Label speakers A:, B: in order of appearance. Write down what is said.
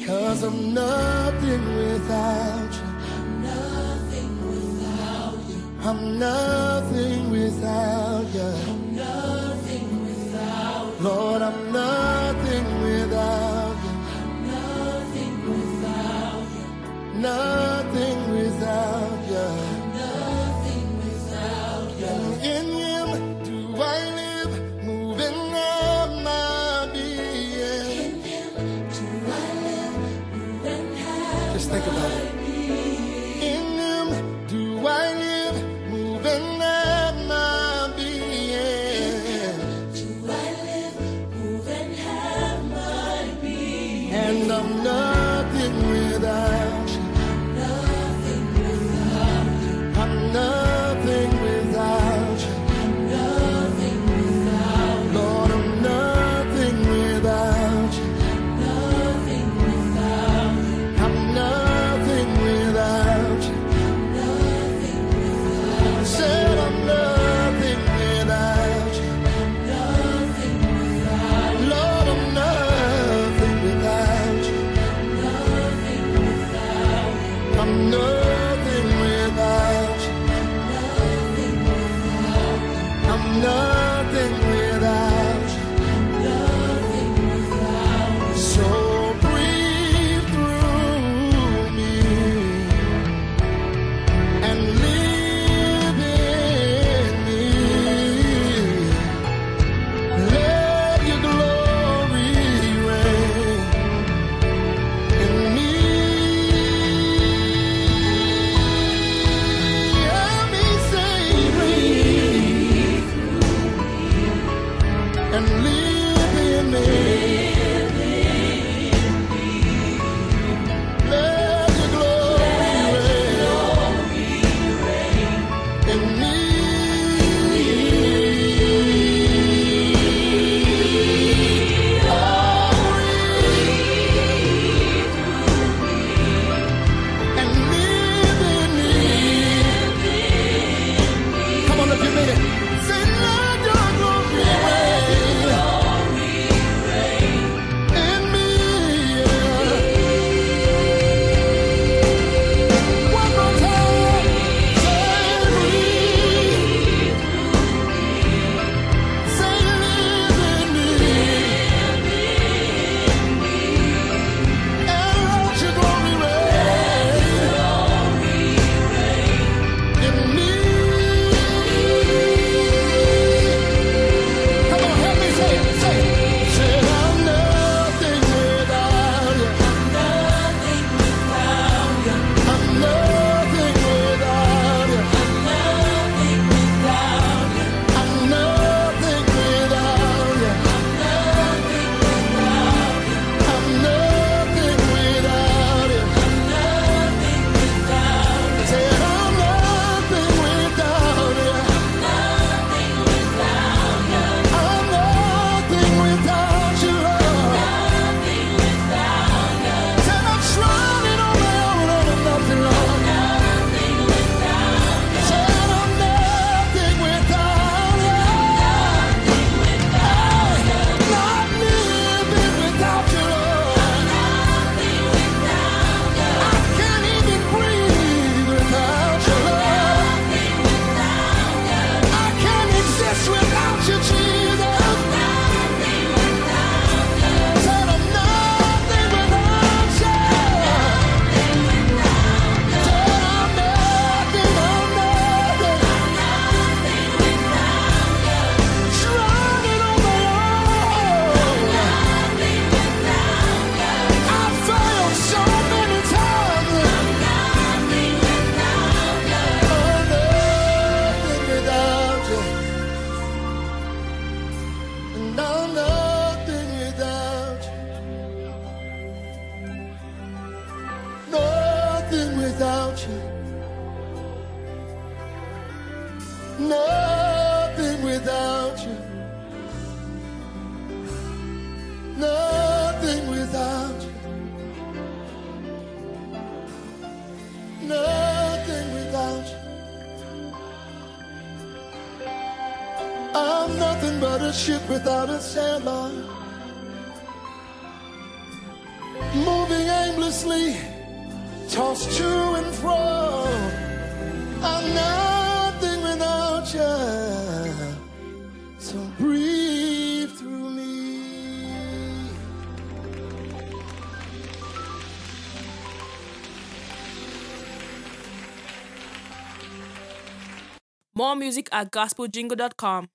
A: 'Cause I'm nothing without you. I'm nothing without you. Lord, I'm nothing without you. Nothing without you. In Him do I live, moving up my being. Just think about it. In Him do I live, moving up my being. And I'm nothing without you. I'm nothing without you. Lord, I'm nothing without you. I'm nothing without you. Said I'm nothing without you. Lord, I'm nothing without you. I'm nothing without you. I'm nothing without you. So breathe through me and live in me. Let your glory reign in me. Help me say breathe and live in me. Let your glory reign in me. And live in me. Come on, if you mean it. Say, let your glory reign in me. One more time. Say, breathe. Say, live in me. And let your glory reign in me. Come on, help me say it. Say it. Say, I'm nothing without you. I'm nothing without you. I'm nothing without you. I'm nothing without you. Say, I'm nothing without you. I'm nothing without you, Lord. Said I'm trying on my own and I'm nothing, Lord. Said I'm nothing without you. Not living without you, Lord. I can't even breathe without you, Lord. I can't exist without you, Jesus. Said I'm nothing without you. Said I'm nothing, I'm nothing. Trying on my own. I failed so many times. I'm nothing without you. And I'm nothing without you. Nothing without you. Nothing without you. Nothing without you. Nothing without you. I'm nothing but a ship without a sailor. moving aimlessly, tossed to and fro. I'm nothing without you, so breathe through me.
B: More music at gospeljingle.com.